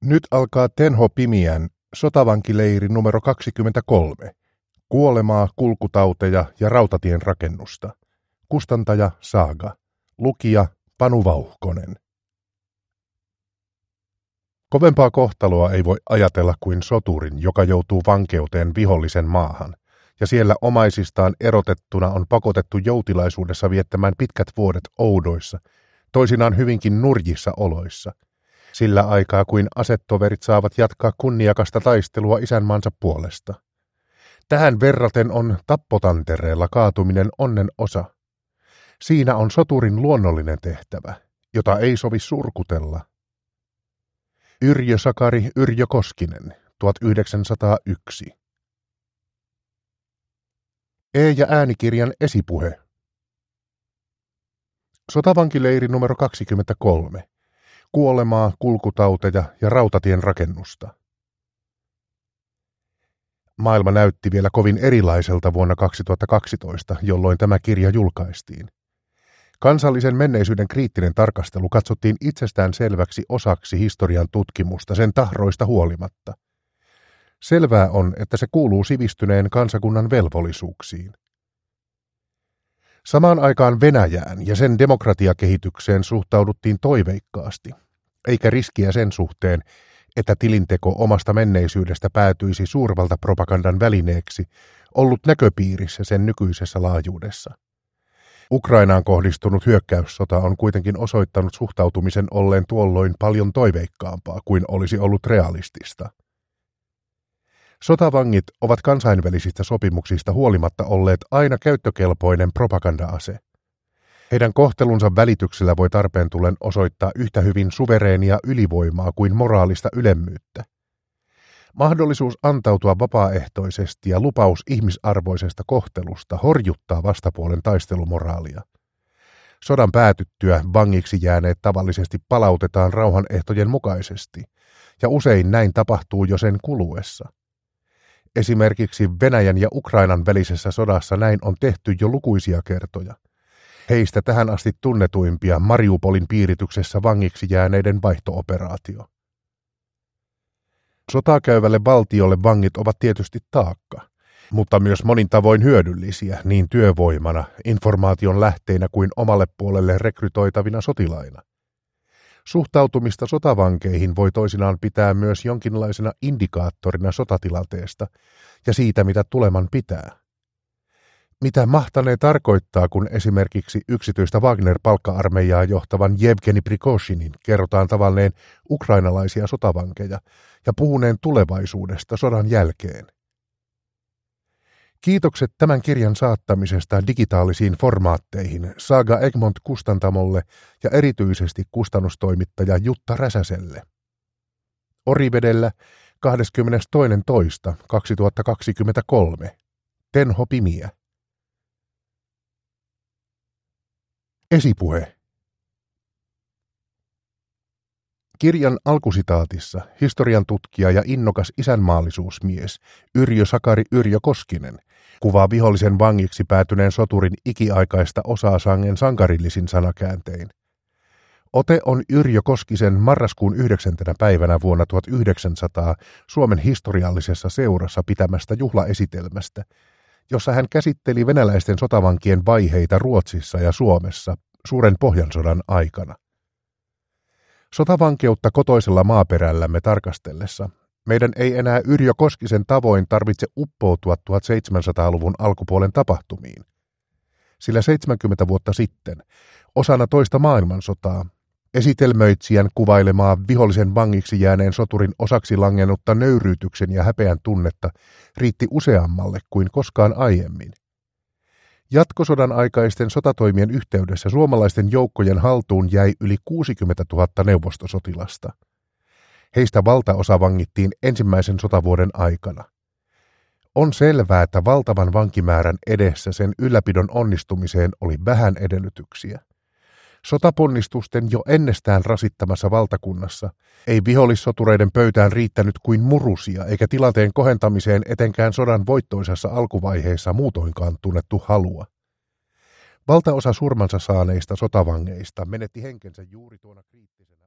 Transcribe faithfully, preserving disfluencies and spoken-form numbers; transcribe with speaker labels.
Speaker 1: Nyt alkaa Tenho Pimiän sotavankileiri numero kaksikymmentäkolme. Kuolemaa, kulkutauteja ja rautatien rakennusta. Kustantaja Saaga. Lukija Panu Vauhkonen. Kovempaa kohtaloa ei voi ajatella kuin soturin, joka joutuu vankeuteen vihollisen maahan, ja siellä omaisistaan erotettuna on pakotettu joutilaisuudessa viettämään pitkät vuodet oudoissa, toisinaan hyvinkin nurjissa oloissa, sillä aikaa kuin asetoverit saavat jatkaa kunniakasta taistelua isänmaansa puolesta. Tähän verraten on tappotantereella kaatuminen onnen osa. Siinä on soturin luonnollinen tehtävä, jota ei sovi surkutella. Yrjö Sakari Yrjö Koskinen, tuhatyhdeksänsataayksi. E- ja äänikirjan esipuhe. Sotavankileiri numero kaksikymmentäkolme. Kuolemaa, kulkutauteja ja rautatien rakennusta. Maailma näytti vielä kovin erilaiselta vuonna kaksituhattakaksitoista, jolloin tämä kirja julkaistiin. Kansallisen menneisyyden kriittinen tarkastelu katsottiin itsestään selväksi osaksi historian tutkimusta sen tahroista huolimatta. Selvää on, että se kuuluu sivistyneen kansakunnan velvollisuuksiin. Samaan aikaan Venäjään ja sen demokratiakehitykseen suhtauduttiin toiveikkaasti, eikä riskiä sen suhteen, että tilinteko omasta menneisyydestä päätyisi suurvaltapropagandan välineeksi, ollut näköpiirissä sen nykyisessä laajuudessa. Ukrainaan kohdistunut hyökkäyssota on kuitenkin osoittanut suhtautumisen olleen tuolloin paljon toiveikkaampaa kuin olisi ollut realistista. Sotavangit ovat kansainvälisistä sopimuksista huolimatta olleet aina käyttökelpoinen propaganda-ase. Heidän kohtelunsa välityksellä voi tarpeen tullen osoittaa yhtä hyvin suvereenia ylivoimaa kuin moraalista ylemmyyttä. Mahdollisuus antautua vapaaehtoisesti ja lupaus ihmisarvoisesta kohtelusta horjuttaa vastapuolen taistelumoraalia. Sodan päätyttyä vangiksi jääneet tavallisesti palautetaan rauhan ehtojen mukaisesti, ja usein näin tapahtuu jo sen kuluessa. Esimerkiksi Venäjän ja Ukrainan välisessä sodassa näin on tehty jo lukuisia kertoja. Heistä tähän asti tunnetuimpia Mariupolin piirityksessä vangiksi jääneiden vaihto-operaatio. Sotaa käyvälle valtiolle vangit ovat tietysti taakka, mutta myös monin tavoin hyödyllisiä niin työvoimana, informaation lähteinä kuin omalle puolelle rekrytoitavina sotilaina. Suhtautumista sotavankeihin voi toisinaan pitää myös jonkinlaisena indikaattorina sotatilanteesta ja siitä, mitä tuleman pitää. Mitä mahtanee tarkoittaa, kun esimerkiksi yksityistä Wagner-palkka-armeijaa johtavan Jevgeni Prigozhinin kerrotaan tavalleen ukrainalaisia sotavankeja ja puhuneen tulevaisuudesta sodan jälkeen? Kiitokset tämän kirjan saattamisesta digitaalisiin formaatteihin Saga Egmont kustantamolle ja erityisesti kustannustoimittaja Jutta Räsäselle. Orivedellä kahdeskymmenestoinen toinen kaksituhattakaksikymmentäkolme. Tenho Pimiä. Esipuhe. Kirjan alkusitaatissa historian tutkija ja innokas isänmaallisuusmies Yrjö Sakari Yrjö Koskinen kuvaa vihollisen vangiksi päätyneen soturin ikiaikaista osaa-sangen sankarillisin sanakääntein. Ote on Yrjö Koskisen marraskuun yhdeksäntenä päivänä vuonna tuhatyhdeksänsataa Suomen historiallisessa seurassa pitämästä juhlaesitelmästä, jossa hän käsitteli venäläisten sotavankien vaiheita Ruotsissa ja Suomessa suuren Pohjansodan aikana. Sotavankeutta kotoisella maaperällämme tarkastellessa meidän ei enää Yrjö Koskisen tavoin tarvitse uppoutua tuhatseitsemänsataaluvun alkupuolen tapahtumiin. Sillä seitsemänkymmentä vuotta sitten, osana toista maailmansotaa, esitelmöitsijän kuvailemaa vihollisen vangiksi jääneen soturin osaksi langennutta nöyryytyksen ja häpeän tunnetta riitti useammalle kuin koskaan aiemmin. Jatkosodan aikaisten sotatoimien yhteydessä suomalaisten joukkojen haltuun jäi yli kuusikymmentätuhatta neuvostosotilasta. Heistä valtaosa vangittiin ensimmäisen sotavuoden aikana. On selvää, että valtavan vankimäärän edessä sen ylläpidon onnistumiseen oli vähän edellytyksiä. Sotaponnistusten jo ennestään rasittamassa valtakunnassa ei vihollissotureiden pöytään riittänyt kuin murusia eikä tilanteen kohentamiseen etenkään sodan voittoisessa alkuvaiheessa muutoinkaan tunnettu halua. Valtaosa surmansa saaneista sotavangeista menetti henkensä juuri tuona kriittisen